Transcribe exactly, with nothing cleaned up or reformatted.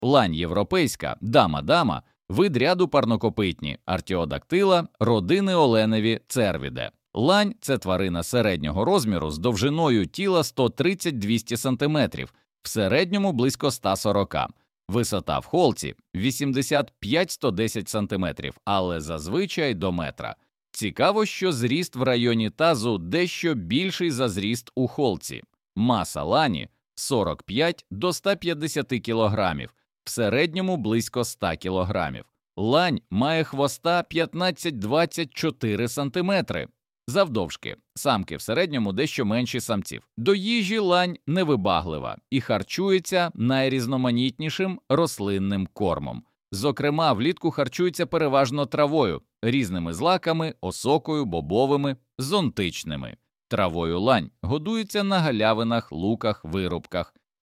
Лань європейська, дама-дама, вид ряду парнокопитні, артіодактила, родини оленеві, цервіде. Лань – це тварина середнього розміру з довжиною тіла сто тридцять - двісті сантиметрів, в середньому близько ста сорока. Висота в холці – вісімдесят п'ять - сто десять сантиметрів, але зазвичай до метра. Цікаво, що зріст в районі тазу дещо більший за зріст у холці. Маса лані – сорок п'ять до ста п'ятдесяти кілограмів, в середньому близько ста кілограмів. Лань має хвоста п'ятнадцять - двадцять чотири сантиметри. Завдовжки. Самки в середньому дещо менші самців. До їжі лань невибаглива і харчується найрізноманітнішим рослинним кормом. Зокрема, влітку харчується переважно травою, різними злаками, осокою, бобовими, зонтичними. Травою лань годується на галявинах, луках, вирубках.